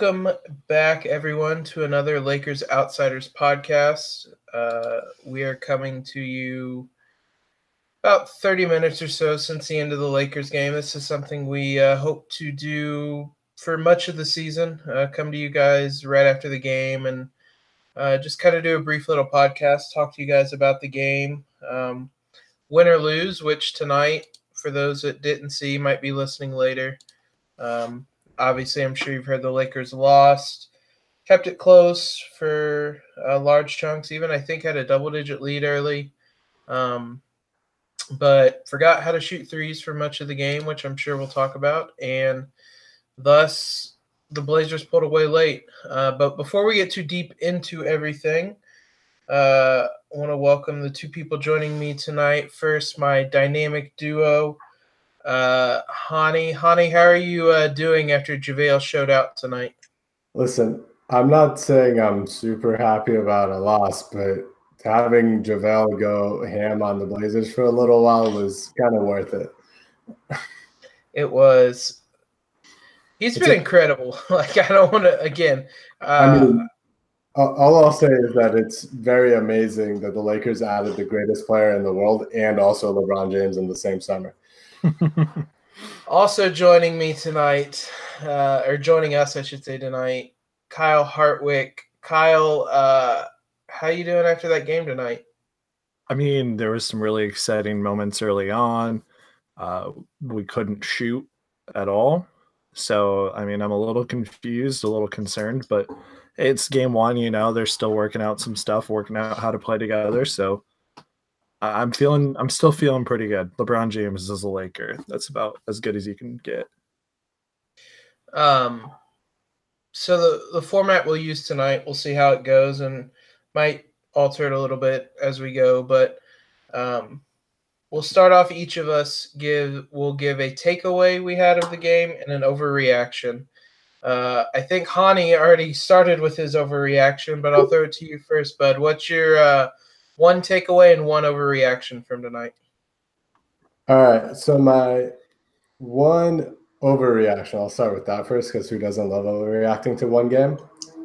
Welcome back, everyone, to another Lakers Outsiders podcast. We are coming to you about 30 minutes or so since the end of the Lakers game. This is something we hope to do for much of the season. Come to you guys right after the game and just kind of do a brief little podcast, talk to you guys about the game, win or lose, which tonight, for those that didn't see, might be listening later. Obviously, I'm sure you've heard the Lakers lost, kept it close for large chunks, even I think had a double-digit lead early, but forgot how to shoot threes for much of the game, which I'm sure we'll talk about, and thus the Blazers pulled away late. But before we get too deep into everything, I want to welcome the two people joining me tonight. First, my dynamic duo, Hani, how are you doing after JaVale showed out tonight? Listen, I'm not saying I'm super happy about a loss, but having JaVale go ham on the Blazers for a little while was kind of worth it. It was. He's been incredible. Like, I don't want to, again. All I'll say is that it's very amazing that the Lakers added the greatest player in the world and also LeBron James in the same summer. Also joining me tonight, or joining us, I should say, tonight, Kyle Hartwick. Kyle, how you doing after that game tonight? I mean, there was some really exciting moments early on. We couldn't shoot at all. So, I mean, I'm a little confused, a little concerned, but it's game one, they're still working out some stuff, working out how to play together. So I'm still feeling pretty good. LeBron James is a Laker. That's about as good as you can get. So the format we'll use tonight, we'll see how it goes and might alter it a little bit as we go, but we'll start off. Each of us will give a takeaway we had of the game and an overreaction. I think Hani already started with his overreaction, but I'll throw it to you first, Bud. What's your one takeaway and one overreaction from tonight? All right, so my one overreaction, I'll start with that first because who doesn't love overreacting to one game?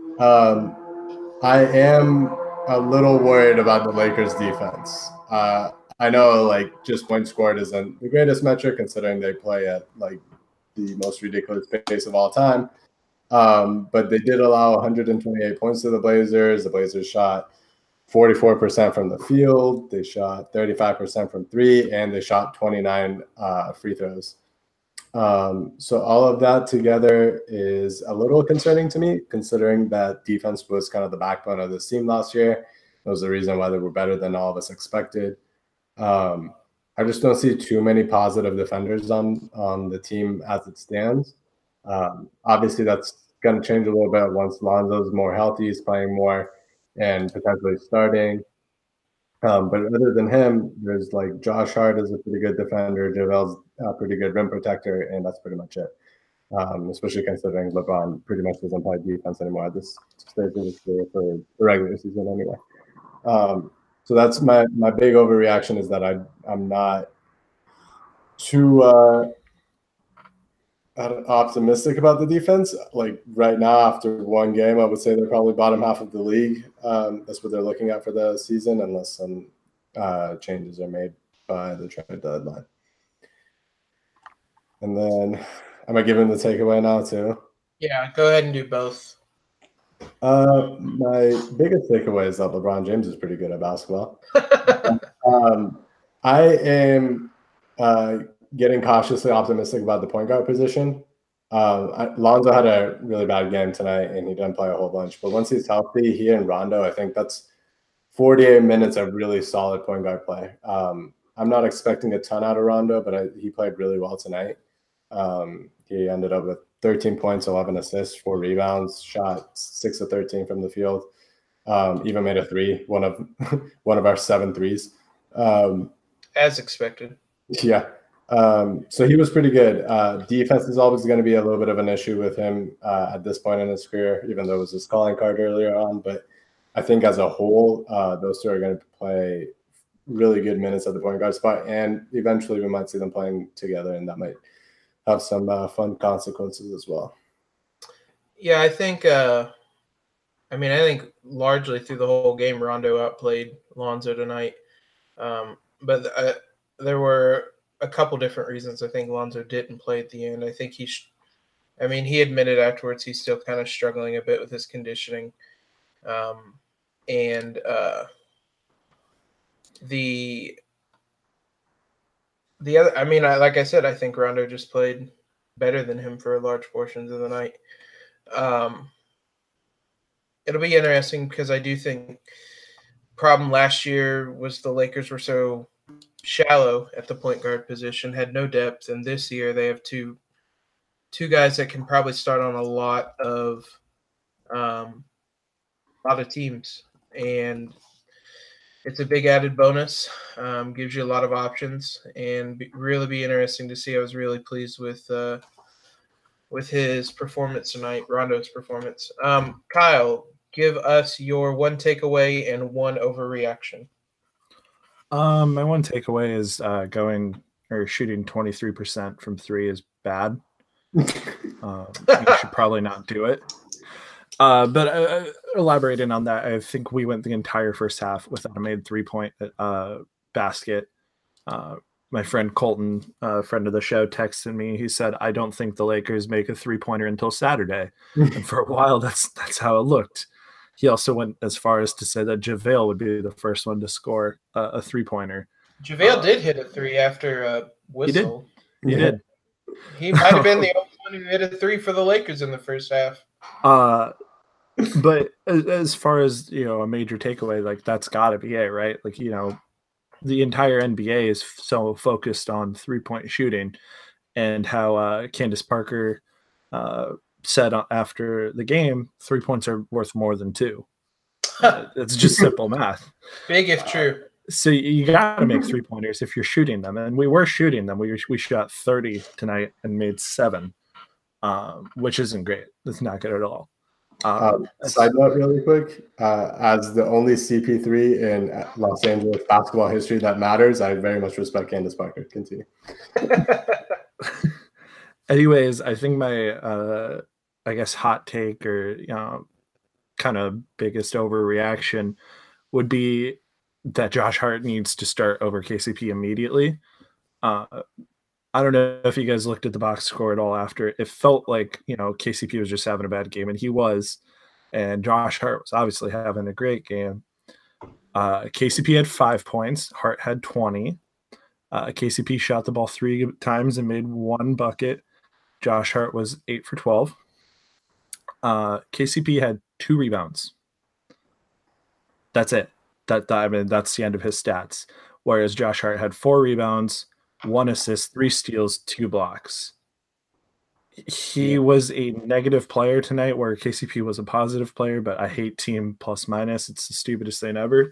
I am a little worried about the Lakers defense. I know just points scored isn't the greatest metric considering they play at the most ridiculous pace of all time. But they did allow 128 points to the Blazers. The Blazers shot 44% from the field. They shot 35% from three, and they shot 29 free throws. So all of that together is a little concerning to me, considering that defense was kind of the backbone of this team last year. That was the reason why they were better than all of us expected. I just don't see too many positive defenders on the team as it stands. Obviously, that's going to change a little bit once Lonzo's more healthy, he's playing more, and potentially starting. But other than him, there's Josh Hart is a pretty good defender, JaVale's a pretty good rim protector, and that's pretty much it. Especially considering LeBron pretty much doesn't play defense anymore at this stage of his career for the regular season anyway. So that's my big overreaction, is that I'm not too optimistic about the defense. Like right now, after one game, I would say they're probably bottom half of the league. That's what they're looking at for the season, unless some changes are made by the trade deadline. And then, am I giving the takeaway now too? Yeah, go ahead and do both. My biggest takeaway is that LeBron James is pretty good at basketball. I am getting cautiously optimistic about the point guard position. Lonzo had a really bad game tonight, and he didn't play a whole bunch. But once he's healthy, he and Rondo, I think that's 48 minutes of really solid point guard play. I'm not expecting a ton out of Rondo, but he played really well tonight. He ended up with 13 points, 11 assists, 4 rebounds, shot 6 of 13 from the field. Even made a three, one of our 7 threes. As expected. Yeah. So he was pretty good. Defense is always going to be a little bit of an issue with him at this point in his career, even though it was his calling card earlier on. But I think as a whole, those two are going to play really good minutes at the point guard spot. And eventually we might see them playing together, and that might have some fun consequences as well. Yeah, I think. I think largely through the whole game, Rondo outplayed Lonzo tonight. But there were a couple different reasons I think Lonzo didn't play at the end. I think he admitted afterwards he's still kind of struggling a bit with his conditioning. And the other, like I said, I think Rondo just played better than him for large portions of the night. It'll be interesting because I do think problem last year was the Lakers were so shallow at the point guard position, had no depth, and this year they have two guys that can probably start on a lot of teams, and it's a big added bonus. Gives you a lot of options, and really be interesting to see. I was really pleased with his performance tonight, Rondo's performance. Kyle, give us your one takeaway and one overreaction. My one takeaway is shooting 23% from three is bad. You should probably not do it. But elaborating on that, I think we went the entire first half without a made 3-point basket. My friend Colton, friend of the show, texted me. He said, "I don't think the Lakers make a 3-pointer until Saturday." And for a while, that's how it looked. He also went as far as to say that JaVale would be the first one to score a 3-pointer. JaVale did hit a 3 after a whistle. He did. He might have been the only one who hit a 3 for the Lakers in the first half. But as far as, a major takeaway, like that's got to be it, right? Like, the entire NBA is so focused on 3-point shooting, and how Candace Parker said after the game, 3 points are worth more than 2. It's just simple math. Big if true. So you got to make 3-pointers if you're shooting them, and we were shooting them. We shot 30 tonight and made 7, which isn't great. That's not good at all. Side note really quick, as the only CP3 in Los Angeles basketball history that matters, I very much respect Candace Parker. Continue. Anyways, I think my hot take or kind of biggest overreaction would be that Josh Hart needs to start over KCP immediately. I don't know if you guys looked at the box score at all after. It felt like, KCP was just having a bad game, and he was. And Josh Hart was obviously having a great game. KCP had 5 points. Hart had 20. KCP shot the ball 3 times and made 1 bucket. Josh Hart was 8 for 12. KCP had 2 rebounds. That's it. That's the end of his stats. Whereas Josh Hart had 4 rebounds, 1 assist, 3 steals, 2 blocks. He was a negative player tonight, where KCP was a positive player, but I hate team plus minus. It's the stupidest thing ever.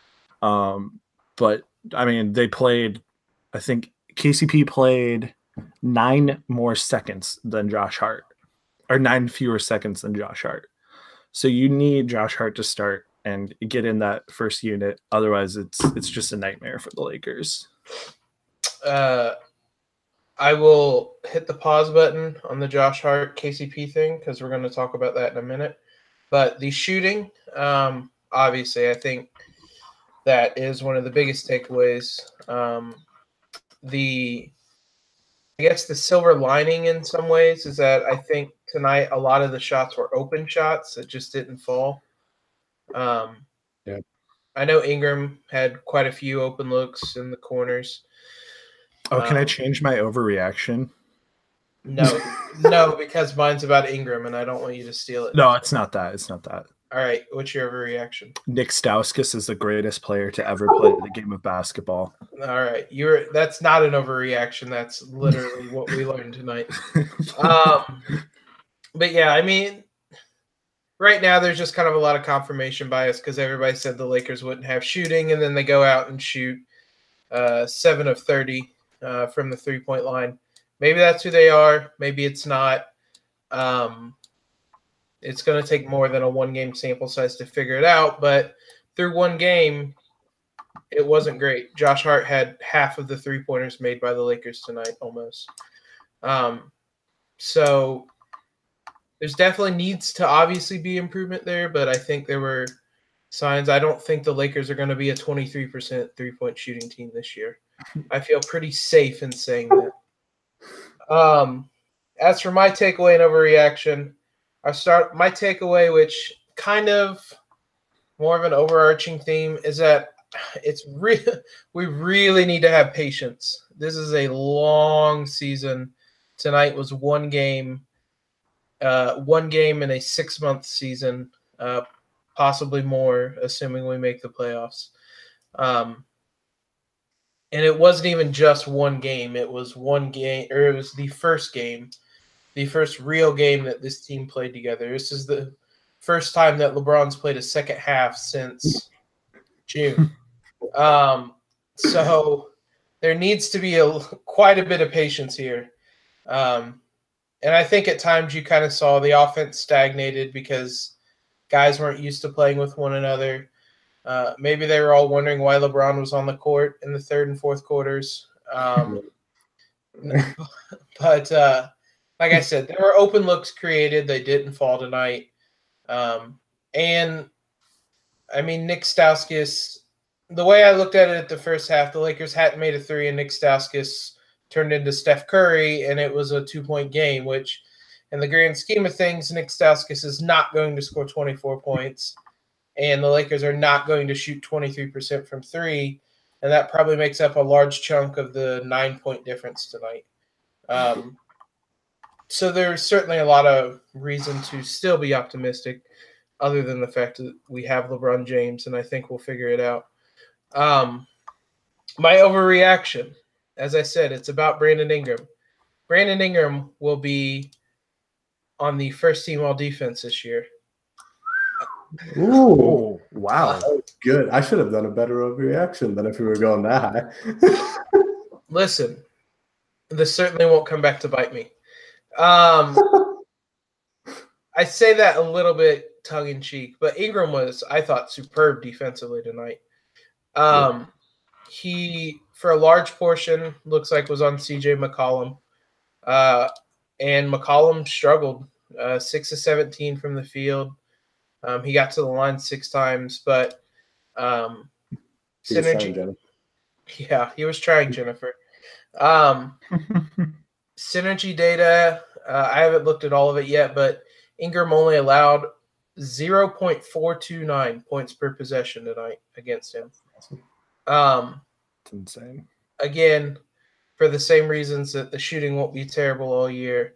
But they played, I think KCP played 9 more seconds than Josh Hart, or 9 fewer seconds than Josh Hart. So you need Josh Hart to start and get in that first unit. Otherwise, it's just a nightmare for the Lakers. I will hit the pause button on the Josh Hart KCP thing because we're going to talk about that in a minute. But the shooting, obviously, I think that is one of the biggest takeaways. The silver lining in some ways is that I think tonight a lot of the shots were open shots that just didn't fall. Yeah. I know Ingram had quite a few open looks in the corners. Oh, can I change my overreaction? No, because mine's about Ingram, and I don't want you to steal it. No, it's not that. All right, what's your overreaction? Nick Stauskas is the greatest player to ever play the game of basketball. All right, that's not an overreaction. That's literally what we learned tonight. But yeah, right now there's just kind of a lot of confirmation bias because everybody said the Lakers wouldn't have shooting, and then they go out and shoot 7 of 30 from the 3-point line. Maybe that's who they are. Maybe it's not. It's going to take more than a 1-game sample size to figure it out. But through 1 game, it wasn't great. Josh Hart had half of the 3-pointers made by the Lakers tonight, almost. So there's definitely needs to obviously be improvement there, but I think there were signs. I don't think the Lakers are going to be a 23% three-point shooting team this year. I feel pretty safe in saying that. As for my takeaway and overreaction, my takeaway, which kind of more of an overarching theme, is that we really need to have patience. This is a long season. Tonight was one game in a 6-month season, possibly more, assuming we make the playoffs. And it wasn't even just one game. It was one game, or it was the first game, the first real game that this team played together. This is the first time that LeBron's played a second half since June. So there needs to be quite a bit of patience here. And I think at times you kind of saw the offense stagnated because guys weren't used to playing with one another. Maybe they were all wondering why LeBron was on the court in the third and fourth quarters. But like I said, there were open looks created. They didn't fall tonight. And, I mean, Nick Stauskas, the way I looked at it at the first half, the Lakers hadn't made a three, and Nick Stauskas turned into Steph Curry, and it was a 2-point game, which in the grand scheme of things, Nick Stauskas is not going to score 24 points. And the Lakers are not going to shoot 23% from three, and that probably makes up a large chunk of the 9-point difference tonight. So there's certainly a lot of reason to still be optimistic, other than the fact that we have LeBron James, and I think we'll figure it out. My overreaction, as I said, it's about Brandon Ingram. Brandon Ingram will be on the first team all defense this year. Ooh, wow. That was good. I should have done a better overreaction than if we were going that high. Listen, this certainly won't come back to bite me. I say that a little bit tongue-in-cheek, but Ingram was, I thought, superb defensively tonight. He, for a large portion, looks like was on C.J. McCollum. And McCollum struggled, 6 of 17 from the field. He got to the line 6 times, but synergy. Yeah, he was trying, Jennifer. Synergy data, I haven't looked at all of it yet, but Ingram only allowed 0.429 points per possession tonight against him. It's insane. Again, for the same reasons that the shooting won't be terrible all year,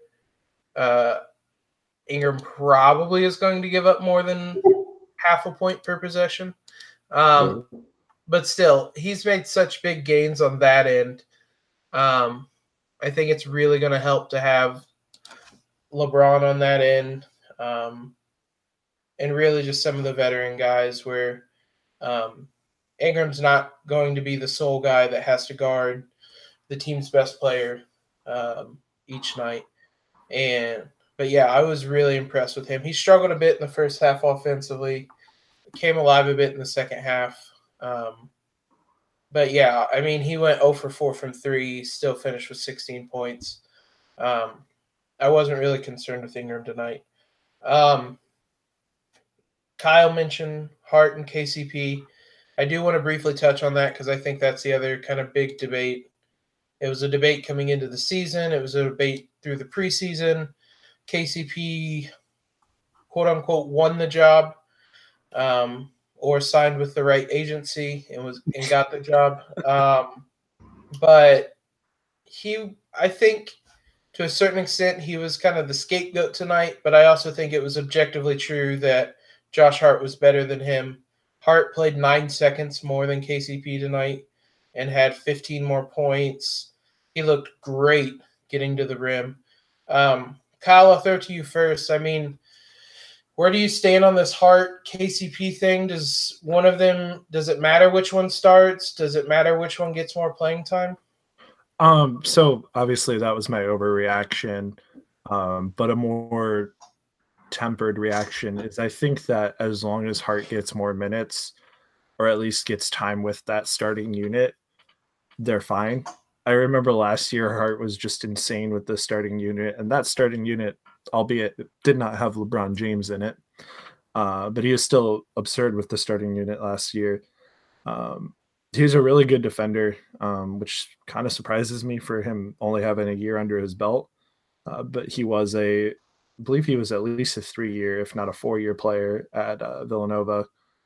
Ingram probably is going to give up more than half a point per possession. But still, he's made such big gains on that end. I think it's really going to help to have LeBron on that end, and really just some of the veteran guys where Ingram's not going to be the sole guy that has to guard the team's best player each night. But yeah, I was really impressed with him. He struggled a bit in the first half offensively, came alive a bit in the second half. But yeah, I mean, he went 0 for 4 from 3, still finished with 16 points. I wasn't really concerned with Ingram tonight. Kyle mentioned Hart and KCP. I do want to briefly touch on that because I think that's the other kind of big debate. It was a debate coming into the season. It was a debate through the preseason. KCP, quote unquote, won the job, or signed with the right agency and got the job. But I think to a certain extent, he was kind of the scapegoat tonight. But I also think it was objectively true that Josh Hart was better than him. Hart played 9 seconds more than KCP tonight and had 15 more points. He looked great getting to the rim. Kyle, I'll throw to you first. I mean, where do you stand on this Hart KCP thing? Does it matter which one starts? Does it matter which one gets more playing time? So obviously that was my overreaction, but a more tempered reaction is I think that as long as Hart gets more minutes or at least gets time with that starting unit, they're fine. I remember last year Hart was just insane with the starting unit, and that starting unit albeit it did not have LeBron James in it. But he was still absurd with the starting unit last year. He's a really good defender, which kind of surprises me for him only having a year under his belt. But I believe he was at least a 3-year, if not a 4-year player at Villanova.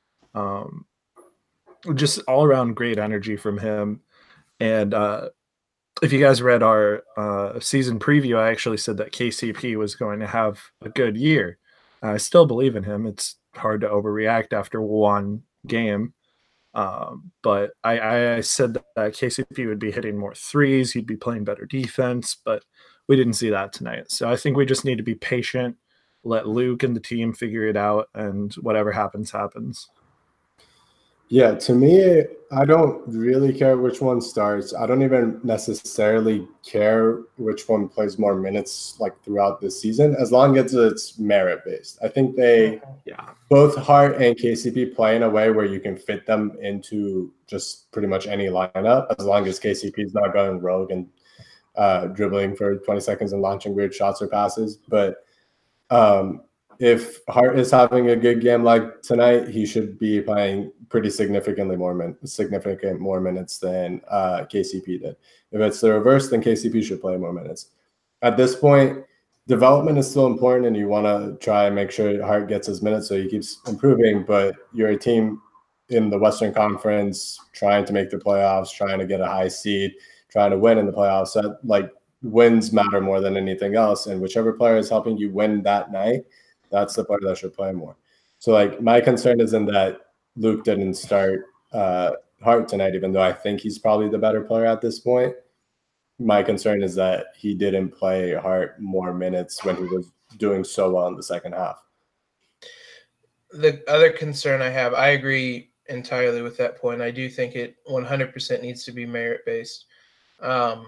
Just all around great energy from him. And if you guys read our season preview, I actually said that KCP was going to have a good year. I still believe in him. It's hard to overreact after one game. But I said that KCP would be hitting more threes. He'd be playing better defense, but we didn't see that tonight. So I think we just need to be patient, let Luke and the team figure it out, and whatever happens, happens. Yeah, to me, I don't really care which one starts. I don't even necessarily care which one plays more minutes like throughout the season, as long as it's merit based. I think both Hart and KCP play in a way where you can fit them into just pretty much any lineup, as long as KCP is not going rogue and dribbling for 20 seconds and launching weird shots or passes. But if Hart is having a good game like tonight, he should be playing pretty significant more minutes than KCP did. If it's the reverse, then KCP should play more minutes. At this point, development is still important, and you want to try and make sure Hart gets his minutes so he keeps improving. But you're a team in the Western Conference trying to make the playoffs, trying to get a high seed, trying to win in the playoffs. So, like, wins matter more than anything else, and whichever player is helping you win that night, that's the player that should play more. So, like, my concern isn't that Luke didn't start Hart tonight, even though I think he's probably the better player at this point. My concern is that he didn't play Hart more minutes when he was doing so well in the second half. The other concern I have, I agree entirely with that point. I do think it 100% needs to be merit-based. And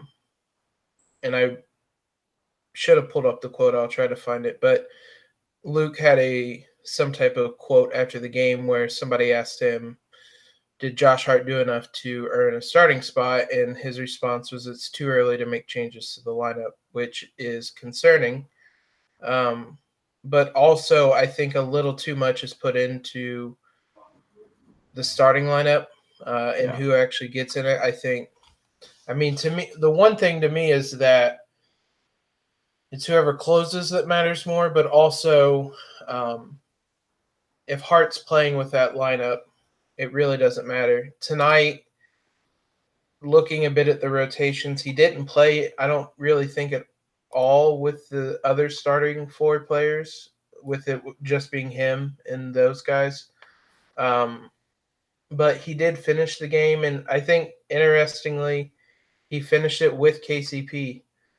I should have pulled up the quote. I'll try to find it. But Luke had some type of quote after the game where somebody asked him, did Josh Hart do enough to earn a starting spot? And his response was, it's too early to make changes to the lineup, which is concerning. But also, I think a little too much is put into the starting lineup and who actually gets in it. To me, the one thing to me is that it's whoever closes that matters more, but also if Hart's playing with that lineup, it really doesn't matter. Tonight, looking a bit at the rotations, he didn't play, I don't really think at all with the other starting 4 players, with it just being him and those guys. But he did finish the game, and I think, interestingly, he finished it with KCP.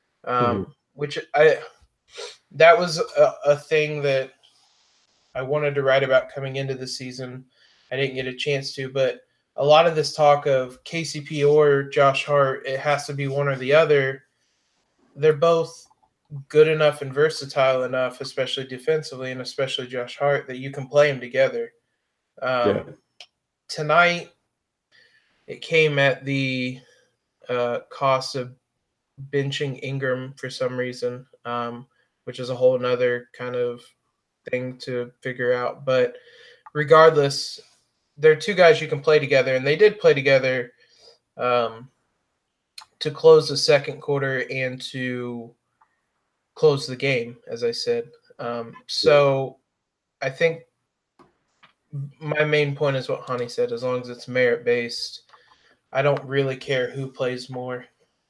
That was a thing that I wanted to write about coming into the season. I didn't get a chance to, but a lot of this talk of KCP or Josh Hart, it has to be one or the other. They're both good enough and versatile enough, especially defensively, and especially Josh Hart, that you can play them together. Tonight, it came at the cost of benching Ingram for some reason, which is a whole nother kind of thing to figure out. But regardless, they're 2 guys you can play together, and they did play together to close the second quarter and to close the game, as I said. So I think my main point is what Hani said. As long as it's merit-based, I don't really care who plays more.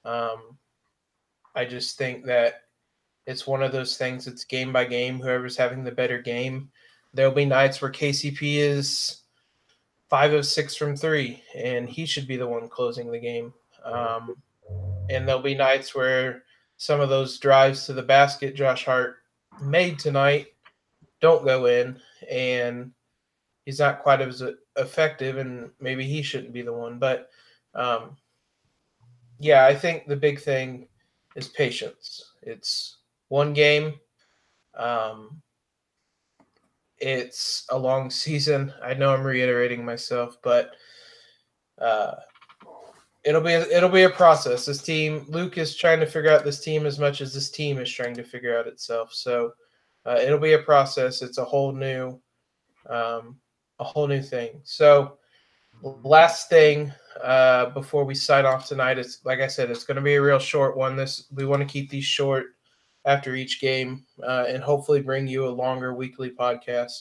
I just think that it's one of those things. It's game by game. Whoever's having the better game. There'll be nights where KCP is 5 of 6 from 3, and he should be the one closing the game. And there'll be nights where some of those drives to the basket Josh Hart made tonight don't go in, and he's not quite as effective, and maybe he shouldn't be the one. But, I think the big thing is patience. It's one game. It's a long season. I know I'm reiterating myself, but it'll be a process. This team, Luke is trying to figure out this team as much as this team is trying to figure out itself. So it'll be a process. It's a whole new thing. So last thing before we sign off tonight, it's like I said, it's going to be a real short one. We want to keep these short after each game and hopefully bring you a longer weekly podcast.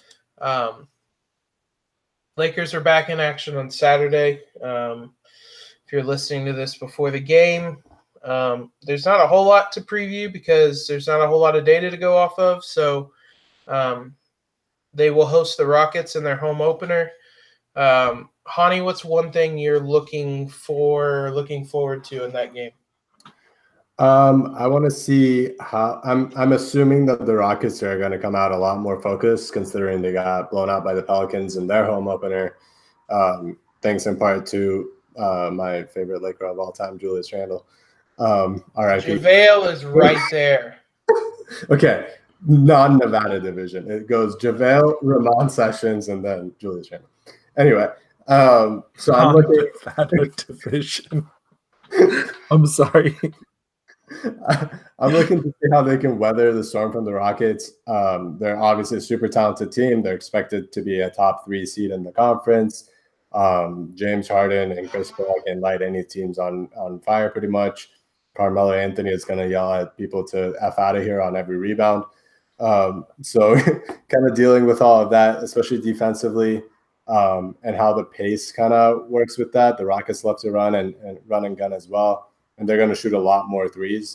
Lakers are back in action on Saturday. If you're listening to this before the game, there's not a whole lot to preview because there's not a whole lot of data to go off of. So they will host the Rockets in their home opener. Hani, what's one thing you're looking forward to in that game? I want to see how I'm assuming that the Rockets are going to come out a lot more focused, considering they got blown out by the Pelicans in their home opener. Thanks in part to my favorite Laker of all time, Julius Randle. R.I.P. JaVale is right there. Okay, non-Nevada division. It goes JaVale, Ramon Sessions, and then Julius Randle. Anyway, so I'm looking at Nevada division. I'm sorry. I'm looking to see how they can weather the storm from the Rockets. They're obviously a super talented team. They're expected to be a top 3 seed in the conference. James Harden and Chris Paul can light any teams on fire pretty much. Carmelo Anthony is going to yell at people to F out of here on every rebound. So kind of dealing with all of that, especially defensively, and how the pace kind of works with that. The Rockets love to run and run and gun as well. And they're going to shoot a lot more threes.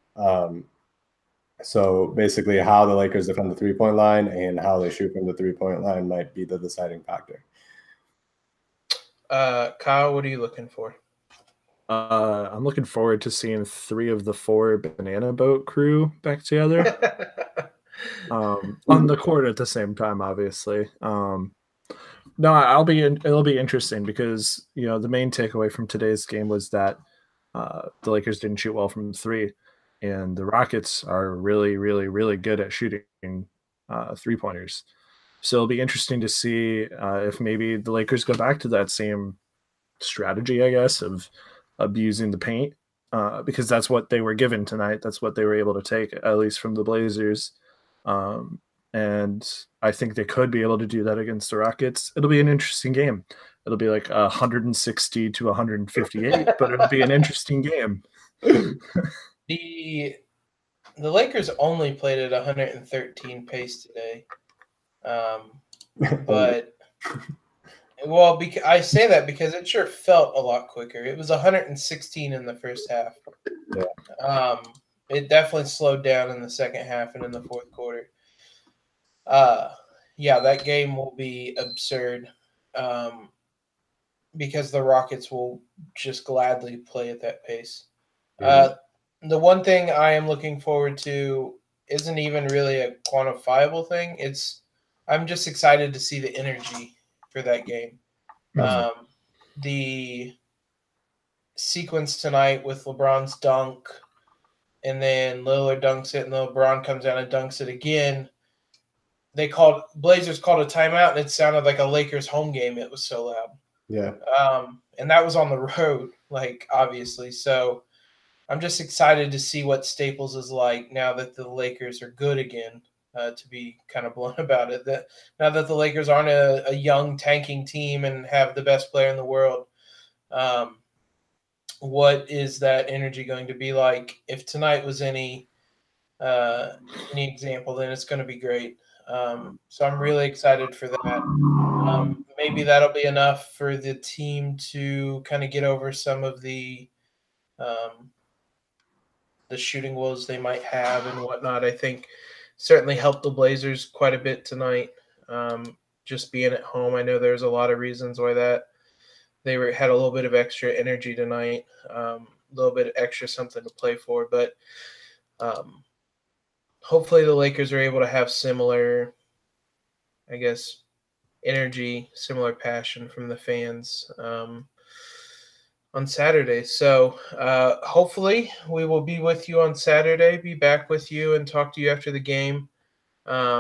So basically how the Lakers defend the three-point line and how they shoot from the three-point line might be the deciding factor. Kyle, what are you looking for? I'm looking forward to seeing 3 of the 4 Banana Boat crew back together on the court at the same time, obviously. No, it'll be interesting because, the main takeaway from today's game was that the Lakers didn't shoot well from 3, and the Rockets are really, really, really good at shooting 3-pointers. So it'll be interesting to see if maybe the Lakers go back to that same strategy, I guess, of abusing the paint, because that's what they were given tonight. That's what they were able to take, at least from the Blazers. And I think they could be able to do that against the Rockets. It'll be an interesting game. It'll be like 160 to 158, but it'll be an interesting game. The Lakers only played at 113 pace today. But I say that because it sure felt a lot quicker. It was 116 in the first half. Yeah. It definitely slowed down in the second half and in the fourth quarter. Yeah, that game will be absurd. Because the Rockets will just gladly play at that pace. The one thing I am looking forward to isn't even really a quantifiable thing. I'm just excited to see the energy for that game. The sequence tonight with LeBron's dunk, and then Lillard dunks it, and then LeBron comes down and dunks it again. Blazers called a timeout, and it sounded like a Lakers home game. It was so loud. Yeah. And that was on the road, obviously. So I'm just excited to see what Staples is like now that the Lakers are good again, to be kind of blunt about it. That now that the Lakers aren't a young tanking team and have the best player in the world, what is that energy going to be like? If tonight was any example, then it's going to be great. So I'm really excited for that. Maybe that'll be enough for the team to kind of get over some of the shooting woes they might have and whatnot. I think certainly helped the Blazers quite a bit tonight. Just being at home, I know there's a lot of reasons why that they had a little bit of extra energy tonight, a little bit extra something to play for. But hopefully the Lakers are able to have similar, I guess, energy, similar passion from the fans on Saturday. So hopefully we will be with you on Saturday, be back with you and talk to you after the game.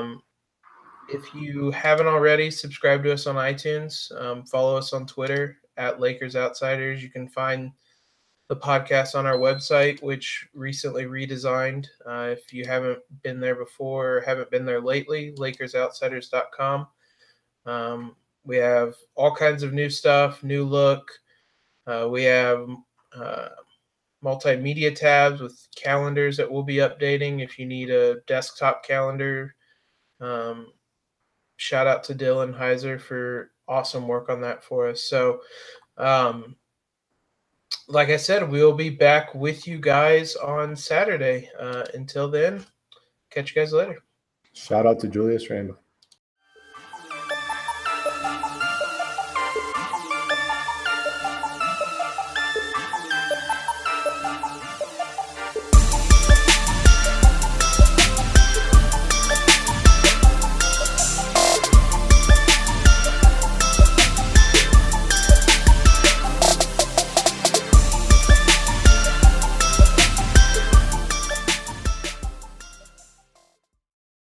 If you haven't already, subscribe to us on iTunes, follow us on Twitter at Lakers Outsiders. You can find the podcast on our website, which recently redesigned. If you haven't been there before or haven't been there lately, LakersOutsiders.com. We have all kinds of new stuff, new look. We have multimedia tabs with calendars that we'll be updating if you need a desktop calendar. Shout out to Dylan Heiser for awesome work on that for us. So, like I said, we'll be back with you guys on Saturday. Until then, catch you guys later. Shout out to Julius Randle.